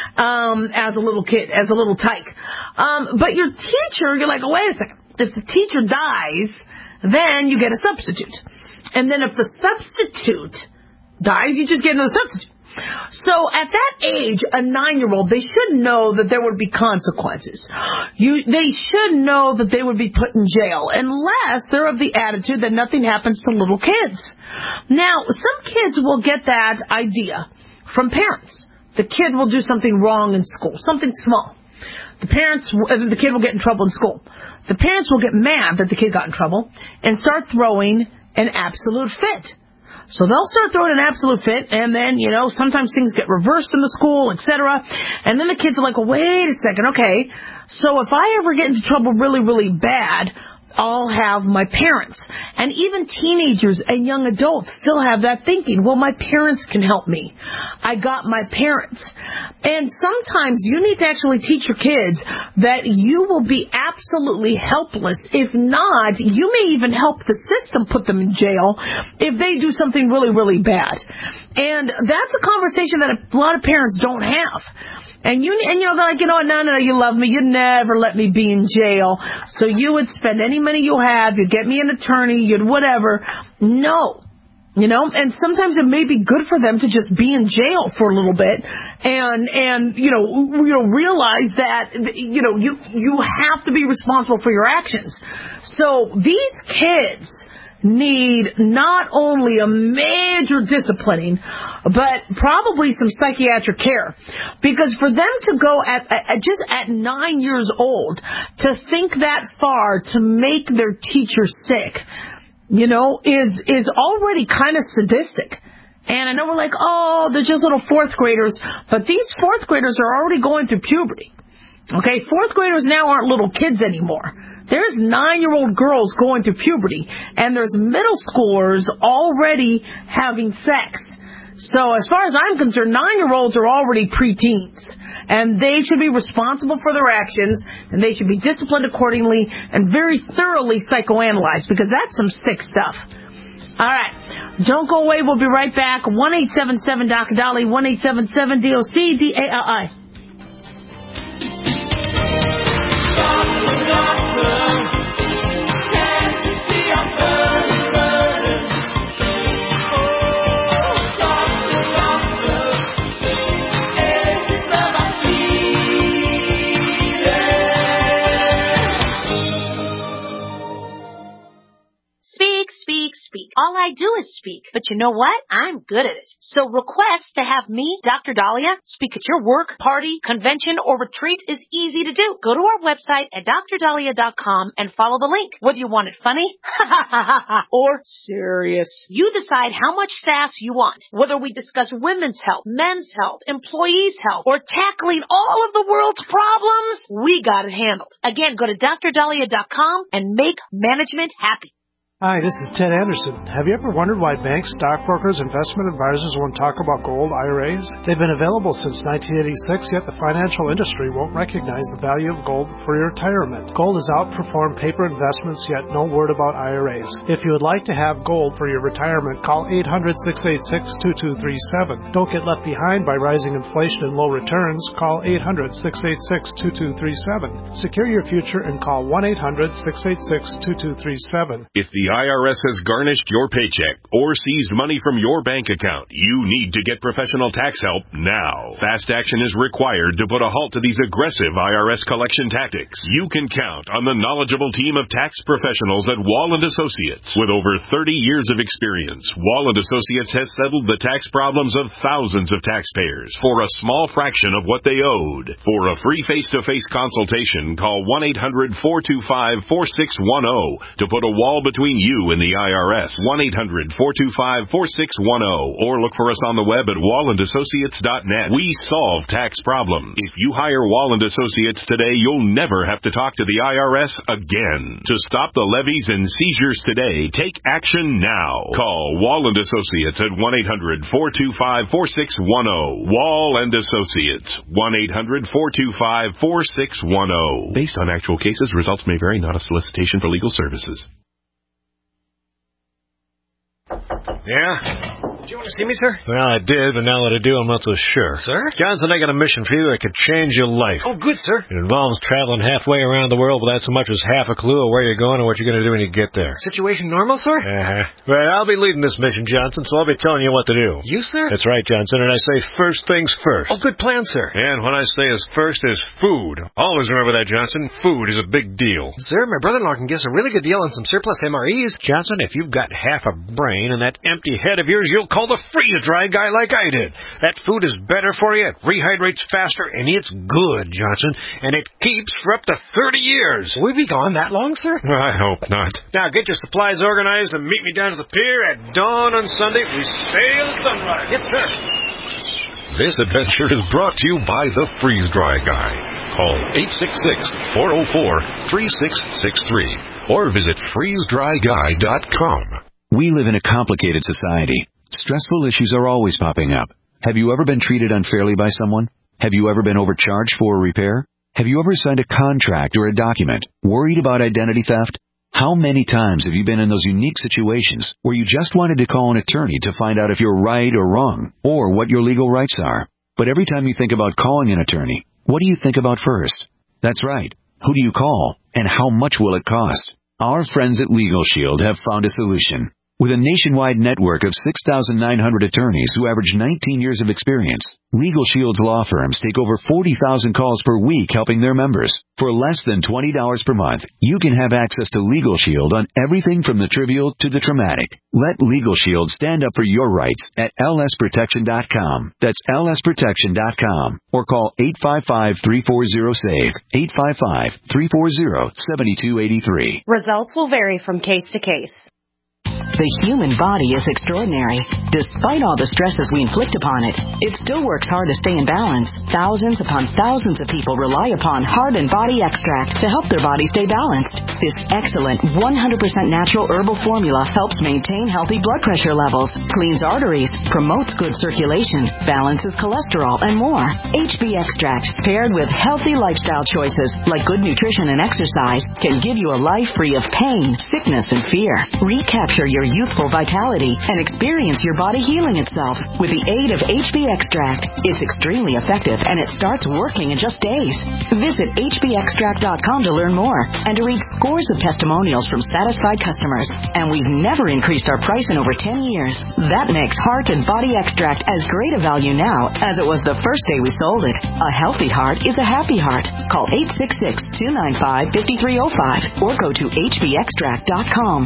um, as a little kid, as a little tyke. Um, but your teacher, you're like, oh, wait a second. If the teacher dies, then you get a substitute. And then if the substitute dies, you just get another substitute. So at that age, a nine-year-old, they should know that there would be consequences. You, they should know that they would be put in jail, unless they're of the attitude that nothing happens to little kids. Now, some kids will get that idea from parents. The kid will do something wrong in school, something small. The parents, the kid will get in trouble in school. The parents will get mad that the kid got in trouble and start throwing an absolute fit. So they'll start throwing an absolute fit, and then, you know, sometimes things get reversed in the school, et cetera. And then the kids are like, well, wait a second, okay, so if I ever get into trouble really, really bad, I'll have my parents. And even teenagers and young adults still have that thinking. Well, my parents can help me. I got my parents. And sometimes you need to actually teach your kids that you will be absolutely helpless. If not, you may even help the system put them in jail if they do something really, really bad. And that's a conversation that a lot of parents don't have. And you, and you're like, you know what, no, no, no, you love me. You'd never let me be in jail. So you would spend any money you have. You'd get me an attorney. You'd whatever. No. You know, and sometimes it may be good for them to just be in jail for a little bit and, and, you know, you know, realize that, you know, you, you have to be responsible for your actions. So these kids need not only a major disciplining, but probably some psychiatric care. Because for them to go at, at just at nine years old, to think that far to make their teacher sick, you know, is is already kind of sadistic. And I know we're like, oh, they're just little fourth graders, but these fourth graders are already going through puberty. Okay, fourth graders now aren't little kids anymore. There's nine-year-old girls going through puberty, and there's middle schoolers already having sex. So as far as I'm concerned, nine-year-olds are already preteens, and they should be responsible for their actions, and they should be disciplined accordingly and very thoroughly psychoanalyzed, because that's some sick stuff. All right. Don't go away. We'll be right back. one eight seven seven D O C Dolly, one eight seven seven D O C D A L I. Speak. All I do is speak. But you know what? I'm good at it. So request to have me, Doctor Dahlia, speak at your work, party, convention, or retreat is easy to do. Go to our website at dr dahlia dot com and follow the link. Whether you want it funny or serious, you decide how much sass you want. Whether we discuss women's health, men's health, employees' health, or tackling all of the world's problems, we got it handled. Again, go to dr dahlia dot com and make management happy. Hi, this is Ted Anderson. Have you ever wondered why banks, stockbrokers, investment advisors won't talk about gold I R As? They've been available since nineteen eighty-six, yet the financial industry won't recognize the value of gold for your retirement. Gold has outperformed paper investments, yet no word about I R As. If you would like to have gold for your retirement, call eight hundred, six eight six, two two three seven. Don't get left behind by rising inflation and low returns. Call eight hundred, six eight six, two two three seven. Secure your future and call one eight hundred, six eight six, two two three seven. If the I R S has garnished your paycheck or seized money from your bank account, you need to get professional tax help now. Fast action is required to put a halt to these aggressive I R S collection tactics. You can count on the knowledgeable team of tax professionals at Wall and Associates. With over thirty years of experience, Wall and Associates has settled the tax problems of thousands of taxpayers for a small fraction of what they owed. For a free face-to-face consultation, call one eight hundred, four two five, four six one zero to put a wall between you and the I R S. one eight hundred, four two five, four six one zero or look for us on the web at wall and associates dot net. We solve tax problems. If you hire Wall and Associates today, you'll never have to talk to the I R S again. To stop the levies and seizures today, take action now. Call Wall and Associates at one eight hundred, four two five, four six one zero. Wall and Associates, one eight hundred, four two five, four six one zero. Based on actual cases, results may vary, not a solicitation for legal services. Yeah? Did you want to see me, sir? Well, I did, but now that I do, I'm not so sure. Sir? Johnson, I got a mission for you that could change your life. Oh, good, sir. It involves traveling halfway around the world without so much as half a clue of where you're going or what you're going to do when you get there. Situation normal, sir? Uh-huh. Well, I'll be leading this mission, Johnson, so I'll be telling you what to do. You, sir? That's right, Johnson, and I say first things first. Oh, good plan, sir. And when I say as first is food. Always remember that, Johnson. Food is a big deal. Sir, my brother-in-law can get us a really good deal on some surplus M R Es. Johnson, if you've got half a brain and that empty head of yours, you'll call the freeze-dry guy like I did. That food is better for you, it rehydrates faster, and it's good, Johnson, and it keeps for up to thirty years. Will we be gone that long, sir? I hope not. Now, get your supplies organized and meet me down to the pier at dawn on Sunday. We sail at sunrise. Yes, sir. This adventure is brought to you by the Freeze-Dry Guy. Call eight six six, four zero four, three six six three or visit freeze dry guy dot com. We live in a complicated society. Stressful issues are always popping up. Have you ever been treated unfairly by someone? Have you ever been overcharged for a repair? Have you ever signed a contract or a document? Worried about identity theft? How many times have you been in those unique situations where you just wanted to call an attorney to find out if you're right or wrong, or what your legal rights are? But every time you think about calling an attorney, what do you think about first? That's right. Who do you call, and how much will it cost? Our friends at Legal Shield have found a solution. With a nationwide network of six thousand nine hundred attorneys who average nineteen years of experience, Legal Shield's law firms take over forty thousand calls per week helping their members. For less than twenty dollars per month, you can have access to Legal Shield on everything from the trivial to the traumatic. Let Legal Shield stand up for your rights at L S protection dot com. That's L S protection dot com. Or call eight five five, three four zero, SAVE, eight five five, three four zero, seven two eight three. Results will vary from case to case. The human body is extraordinary. Despite all the stresses we inflict upon it, it still works hard to stay in balance. Thousands upon thousands of people rely upon Heart and Body Extract to help their body stay balanced. This excellent one hundred percent natural herbal formula helps maintain healthy blood pressure levels, cleans arteries, promotes good circulation, balances cholesterol, and more. H B Extract, paired with healthy lifestyle choices like good nutrition and exercise, can give you a life free of pain, sickness, and fear. Recapture your youthful vitality and experience your body healing itself with the aid of H B Extract. It's extremely effective and it starts working in just days. Visit H B extract dot com to learn more and to read scores of testimonials from satisfied customers. And we've never increased our price in over ten years. That makes Heart and Body Extract as great a value now as it was the first day we sold it. A healthy heart is a happy heart. Call eight six six, two nine five, five three zero five or go to H B extract dot com.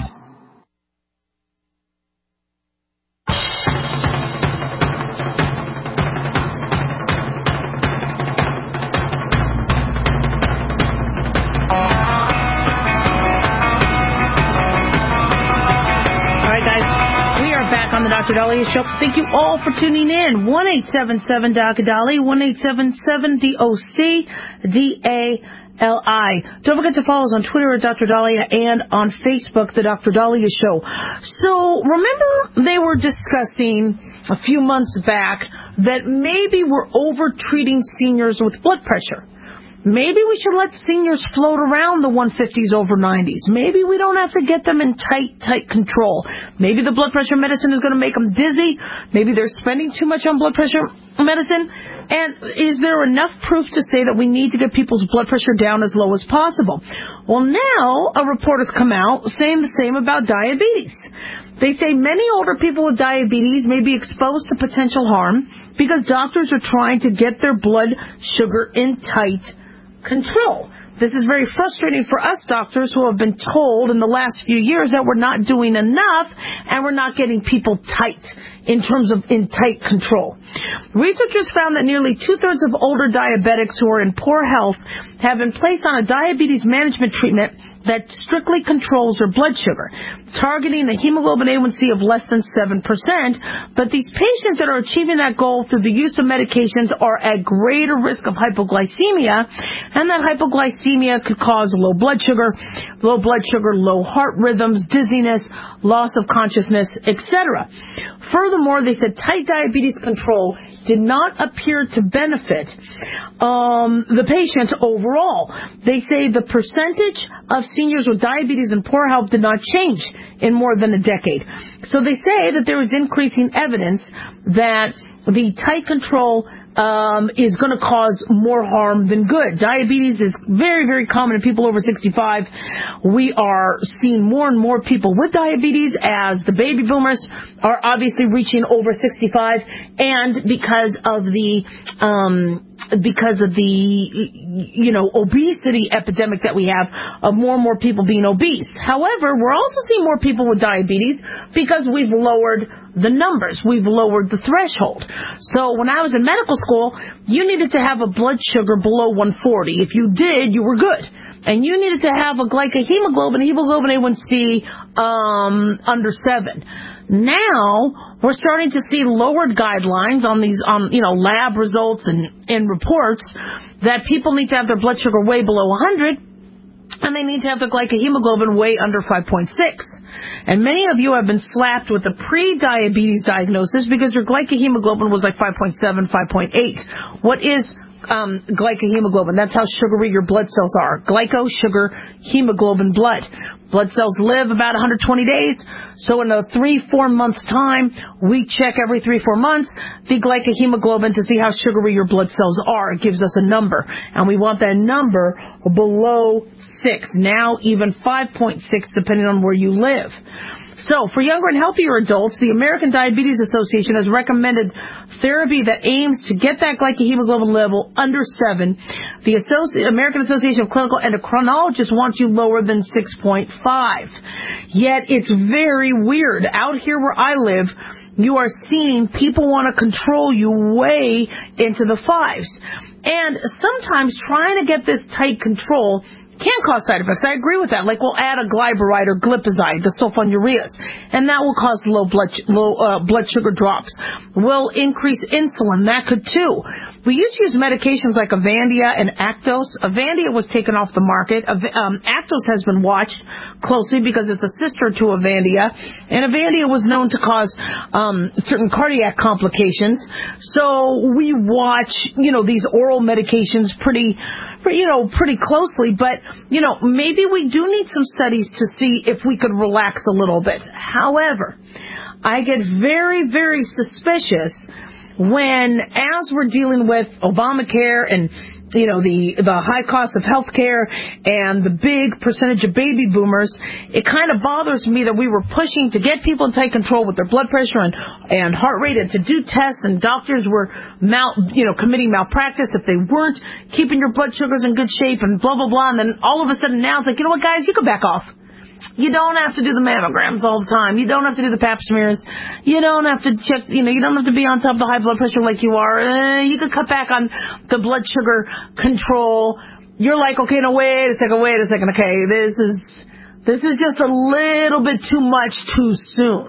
On the Doctor Dahlia Show. Thank you all for tuning in. one eight seven seven D O C Dolly, one eight seven seven D O C D A L I. Don't forget to follow us on Twitter at Doctor Dahlia and on Facebook, The Doctor Dahlia Show. So, remember they were discussing a few months back that maybe we're over-treating seniors with blood pressure. Maybe we should let seniors float around the one fifties over nineties. Maybe we don't have to get them in tight, tight control. Maybe the blood pressure medicine is going to make them dizzy. Maybe they're spending too much on blood pressure medicine. And is there enough proof to say that we need to get people's blood pressure down as low as possible? Well, now a report has come out saying the same about diabetes. They say many older people with diabetes may be exposed to potential harm because doctors are trying to get their blood sugar in tight control. This is very frustrating for us doctors who have been told in the last few years that we're not doing enough and we're not getting people tight in terms of in tight control. Researchers found that nearly two-thirds of older diabetics who are in poor health have been placed on a diabetes management treatment that strictly controls their blood sugar, targeting a hemoglobin A one C of less than seven percent. But these patients that are achieving that goal through the use of medications are at greater risk of hypoglycemia, and that hypoglycemia could cause low blood sugar, low blood sugar, low heart rhythms, dizziness, loss of consciousness, et cetera. Furthermore, they said tight diabetes control did not appear to benefit um, the patient overall. They say the percentage of seniors with diabetes and poor health did not change in more than a decade. So they say that there is increasing evidence that the tight control Um, is going to cause more harm than good. Diabetes is very, very common in people over sixty-five. We are seeing more and more people with diabetes as the baby boomers are obviously reaching over sixty-five, and because of the um, because of the you know obesity epidemic that we have, of more and more people being obese. However, we're also seeing more people with diabetes because we've lowered the numbers. We've lowered the threshold. So when I was in medical school, you needed to have a blood sugar below one forty. If you did, you were good. And you needed to have a glycohemoglobin, hemoglobin A one C um, under seven. Now, we're starting to see lowered guidelines on these, um, you know, lab results and, and reports that people need to have their blood sugar way below one hundred, and they need to have their glycohemoglobin way under five point six. And many of you have been slapped with a pre-diabetes diagnosis because your glycohemoglobin was like five point seven, five point eight. What is um, glycohemoglobin? That's how sugary your blood cells are. Glyco, sugar, hemoglobin, blood. Blood cells live about one hundred twenty days. So in a three, four month time, we check every three, four months the glycohemoglobin to see how sugary your blood cells are. It gives us a number. And we want that number below six. Now even five point six depending on where you live. So, for younger and healthier adults, the American Diabetes Association has recommended therapy that aims to get that glycohemoglobin level under seven. The Associ- American Association of Clinical Endocrinologists wants you lower than six point five. Yet, it's very weird. Out here where I live, you are seeing people want to control you way into the fives. And sometimes trying to get this tight control can cause side effects. I agree with that. Like we'll add a glyburide or glipizide, the sulfonylureas, and that will cause low blood low uh, blood sugar drops. We'll increase insulin. That could too. We used to use medications like Avandia and Actos. Avandia was taken off the market. Um, Actos has been watched closely because it's a sister to Avandia, and Avandia was known to cause um, certain cardiac complications. So we watch, you know, these oral medications pretty. you know, pretty closely, but, you know, maybe we do need some studies to see if we could relax a little bit. However, I get very, very suspicious when, as we're dealing with Obamacare and, you know, the, the high cost of health care and the big percentage of baby boomers, it kind of bothers me that we were pushing to get people in tight control with their blood pressure and, and heart rate and to do tests, and doctors were mal, you know, committing malpractice if they weren't keeping your blood sugars in good shape and blah, blah, blah. And then all of a sudden now it's like, you know what, guys, you can back off. You don't have to do the mammograms all the time. You don't have to do the pap smears. You don't have to check, you know, you don't have to be on top of the high blood pressure like you are. Uh, you can cut back on the blood sugar control. You're like, okay, no, wait a second, wait a second. Okay, this is, this is just a little bit too much too soon.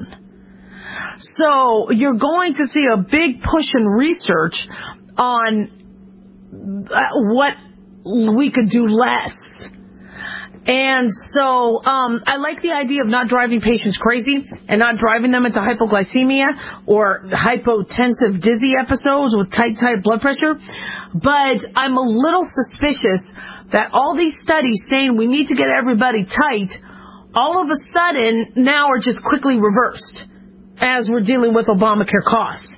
So you're going to see a big push in research on uh, what we could do less. And so um, I like the idea of not driving patients crazy and not driving them into hypoglycemia or hypotensive dizzy episodes with tight, tight blood pressure. But I'm a little suspicious that all these studies saying we need to get everybody tight, all of a sudden now are just quickly reversed as we're dealing with Obamacare costs.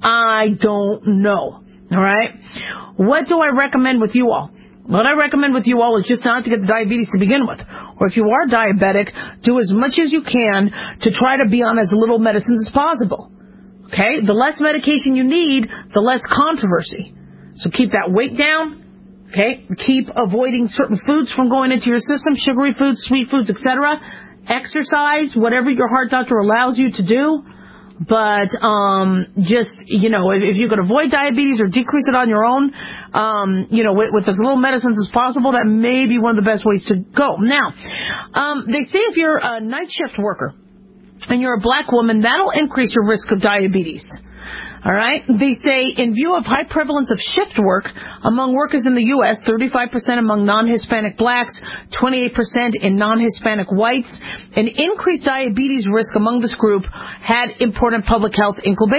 I don't know. All right? What do I recommend with you all? What I recommend with you all is just not to get the diabetes to begin with. Or if you are diabetic, do as much as you can to try to be on as little medicines as possible. Okay? The less medication you need, the less controversy. So keep that weight down. Okay? Keep avoiding certain foods from going into your system, sugary foods, sweet foods, et cetera. Exercise, whatever your heart doctor allows you to do. But um, just, you know, if, if you could avoid diabetes or decrease it on your own, um, you know, with, with as little medicines as possible, that may be one of the best ways to go. Now, um, they say if you're a night shift worker and you're a black woman, that'll increase your risk of diabetes. All right. They say in view of high prevalence of shift work among workers in the U S, thirty-five percent among non-Hispanic blacks, twenty-eight percent in non-Hispanic whites, an increased diabetes risk among this group had important public health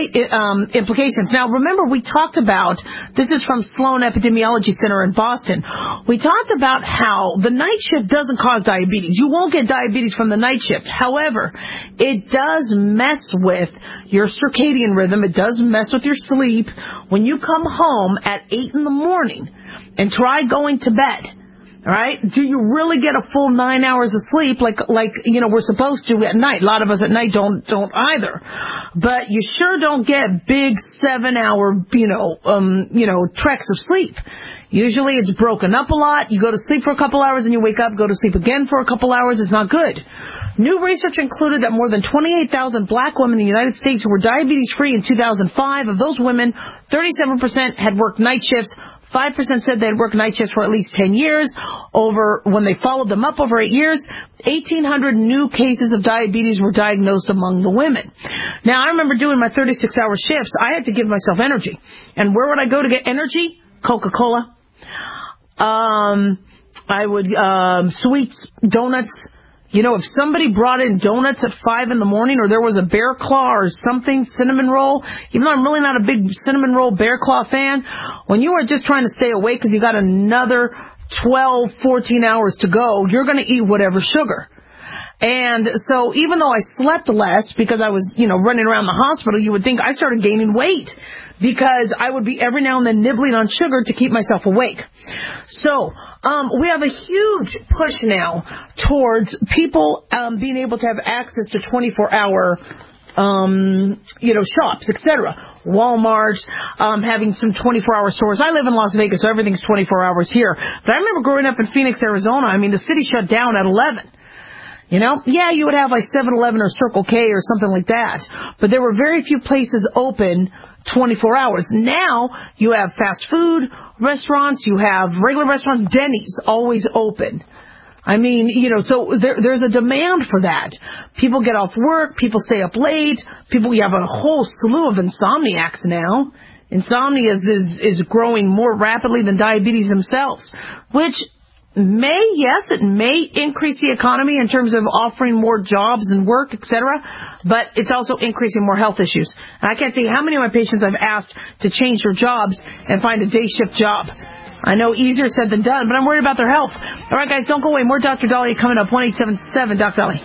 um, implications. Now, remember, we talked about, this is from Sloan Epidemiology Center in Boston, we talked about how the night shift doesn't cause diabetes. You won't get diabetes from the night shift. However, it does mess with your circadian rhythm. It does mess with your sleep. When you come home at eight in the morning and try going to bed, all right, do you really get a full nine hours of sleep like, like, you know, we're supposed to at night? A lot of us at night don't, don't either. But you sure don't get big seven hour, you know, um, you know, treks of sleep. Usually it's broken up a lot. You go to sleep for a couple hours and you wake up, go to sleep again for a couple hours. It's not good. New research included that more than twenty-eight thousand black women in the United States who were diabetes-free in two thousand five. Of those women, thirty-seven percent had worked night shifts. five percent said they had worked night shifts for at least ten years. Over, when they followed them up over eight years, eighteen hundred new cases of diabetes were diagnosed among the women. Now, I remember doing my thirty-six hour shifts. I had to give myself energy. And where would I go to get energy? Coca-Cola. Um, I would, um, sweets, donuts. You know, if somebody brought in donuts at five in the morning, or there was a Bear Claw or something, cinnamon roll, even though I'm really not a big cinnamon roll Bear Claw fan, when you are just trying to stay awake because you got another twelve, fourteen hours to go, you're going to eat whatever sugar. And so even though I slept less because I was, you know, running around the hospital, you would think I started gaining weight because I would be every now and then nibbling on sugar to keep myself awake. So um, we have a huge push now towards people um, being able to have access to twenty-four hour um, you know, shops, et cetera. Walmart, um, having some twenty-four hour stores. I live in Las Vegas, so everything's twenty-four hours here. But I remember growing up in Phoenix, Arizona. I mean, the city shut down at eleven. You know, yeah, you would have like seven eleven or Circle K or something like that. But there were very few places open twenty-four hours. Now you have fast food restaurants, you have regular restaurants, Denny's always open. I mean, you know, so there, there's a demand for that. People get off work, people stay up late, people, you have a whole slew of insomniacs now. Insomnia is, is, is growing more rapidly than diabetes themselves, which may, yes, it may increase the economy in terms of offering more jobs and work, et cetera, but it's also increasing more health issues. And I can't tell you how many of my patients I've asked to change their jobs and find a day shift job. I know easier said than done, but I'm worried about their health. All right, guys, don't go away. More Doctor Dahlia coming up. one eight seven seven Doctor Dahlia. Take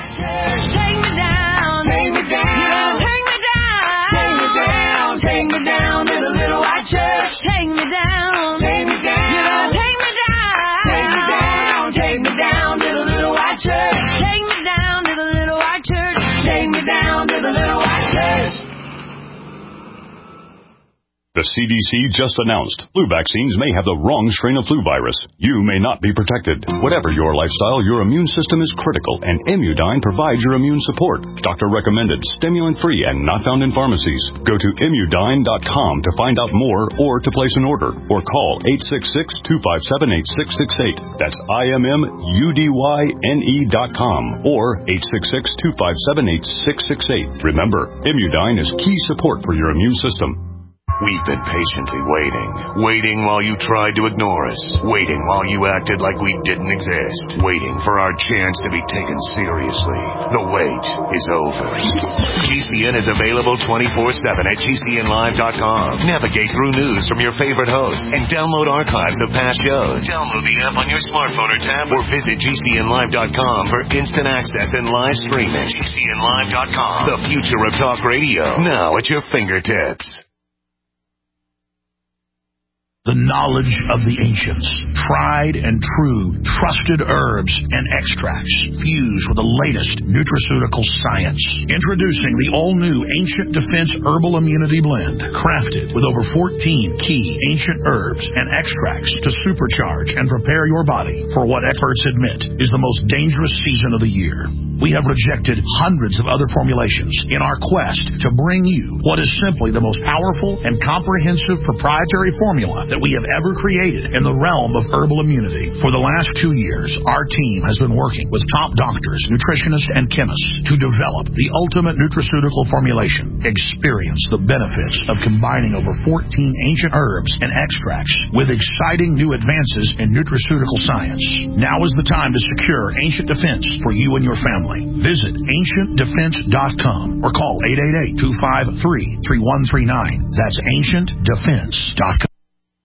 me down, take me down, take me down, take me down, take me down to the little white church. Take me down, take me down, you know, take me down, take me down, take me down to the little white church. Take me down to the little white church. Take me down to the little white church. The C D C just announced flu vaccines may have the wrong strain of flu virus. You may not be protected. Whatever your lifestyle, your immune system is critical, and Immudyne provides your immune support. Doctor recommended, stimulant-free, and not found in pharmacies. Go to Immudyne dot com to find out more or to place an order, or call eight six six, two five seven, eight six six eight. That's I M M U D Y N E dot com or eight six six, two five seven, eight six six eight. Remember, Immudyne is key support for your immune system. We've been patiently waiting. Waiting while you tried to ignore us. Waiting while you acted like we didn't exist. Waiting for our chance to be taken seriously. The wait is over. G C N is available twenty-four seven at G C N live dot com. Navigate through news from your favorite hosts and download archives of past shows. Download the app on your smartphone or tab or visit G C N live dot com for instant access and live streaming. G C N live dot com. The future of talk radio. Now at your fingertips. The knowledge of the ancients, tried and true, trusted herbs and extracts fused with the latest nutraceutical science. Introducing the all-new Ancient Defense Herbal Immunity Blend, crafted with over fourteen key ancient herbs and extracts to supercharge and prepare your body for what experts admit is the most dangerous season of the year. We have rejected hundreds of other formulations in our quest to bring you what is simply the most powerful and comprehensive proprietary formula that we have ever created in the realm of herbal immunity. For the last two years, our team has been working with top doctors, nutritionists, and chemists to develop the ultimate nutraceutical formulation. Experience the benefits of combining over fourteen ancient herbs and extracts with exciting new advances in nutraceutical science. Now is the time to secure Ancient Defense for you and your family. Visit ancient defense dot com or call eight eight eight, two five three, three one three nine. That's ancient defense dot com.